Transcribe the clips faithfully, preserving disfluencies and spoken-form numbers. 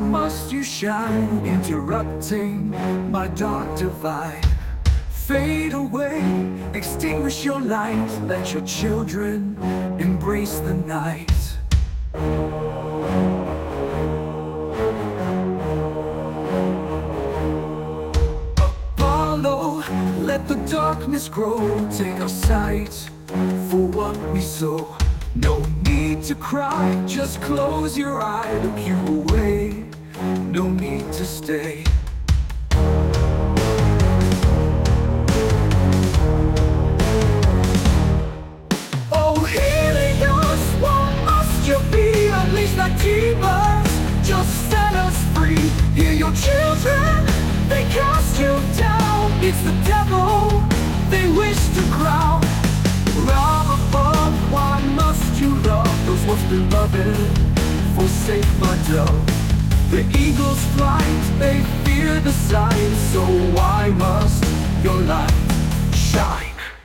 must you shine, interrupting my dark divine? Fade away, extinguish your light, let your children embrace the night. Apollo, let the darkness grow, take our sight for what we sow. No need to cry, just close your eye, look you away, no need to stay. Oh Helios, what must you be? Unleash like demons, just set us free. Hear your children, they cast you down. It's the devil, they wish to crown. From above, why must you love those once beloved? Forsake my dove. The eagles flight, they fear the sign, so why must your light shine?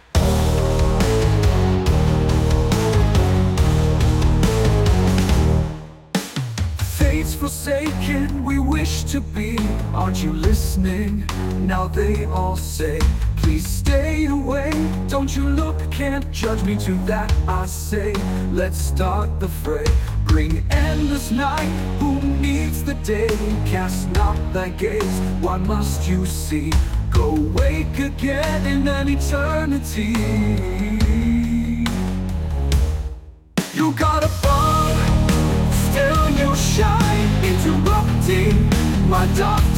Fate's forsaken, we wish to be. Aren't you listening? Now they all say, please stay away. Don't you look, can't judge me, to that I say, let's start the fray. Bring endless night, who needs the day? Cast not thy gaze, why must you see? Go wake again in an eternity. You got a bomb, still you shine, interrupting my dark